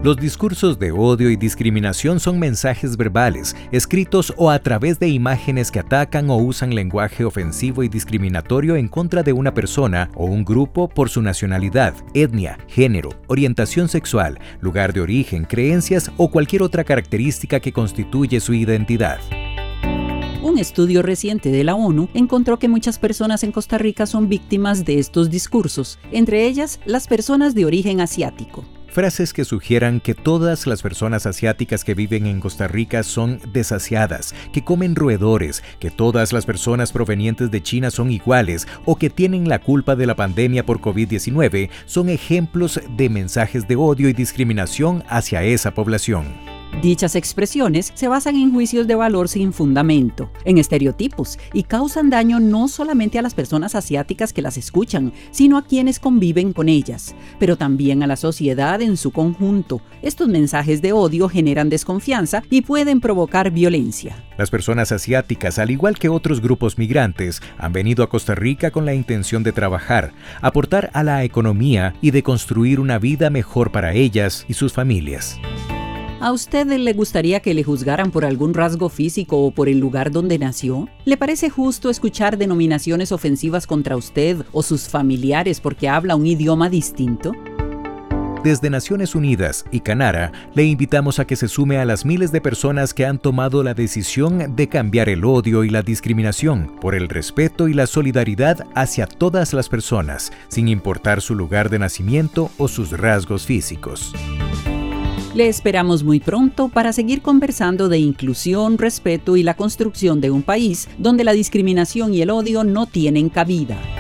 Los discursos de odio y discriminación son mensajes verbales, escritos o a través de imágenes que atacan o usan lenguaje ofensivo y discriminatorio en contra de una persona o un grupo por su nacionalidad, etnia, género, orientación sexual, lugar de origen, creencias o cualquier otra característica que constituye su identidad. Un estudio reciente de la ONU encontró que muchas personas en Costa Rica son víctimas de estos discursos, entre ellas las personas de origen asiático. Frases que sugieran que todas las personas asiáticas que viven en Costa Rica son desasiadas, que comen roedores, que todas las personas provenientes de China son iguales o que tienen la culpa de la pandemia por COVID-19 son ejemplos de mensajes de odio y discriminación hacia esa población. Dichas expresiones se basan en juicios de valor sin fundamento, en estereotipos, y causan daño no solamente a las personas asiáticas que las escuchan, sino a quienes conviven con ellas, pero también a la sociedad en su conjunto. Estos mensajes de odio generan desconfianza y pueden provocar violencia. Las personas asiáticas, al igual que otros grupos migrantes, han venido a Costa Rica con la intención de trabajar, aportar a la economía y de construir una vida mejor para ellas y sus familias. ¿A usted le gustaría que le juzgaran por algún rasgo físico o por el lugar donde nació? ¿Le parece justo escuchar denominaciones ofensivas contra usted o sus familiares porque habla un idioma distinto? Desde Naciones Unidas y Canara, le invitamos a que se sume a las miles de personas que han tomado la decisión de cambiar el odio y la discriminación por el respeto y la solidaridad hacia todas las personas, sin importar su lugar de nacimiento o sus rasgos físicos. Le esperamos muy pronto para seguir conversando de inclusión, respeto y la construcción de un país donde la discriminación y el odio no tienen cabida.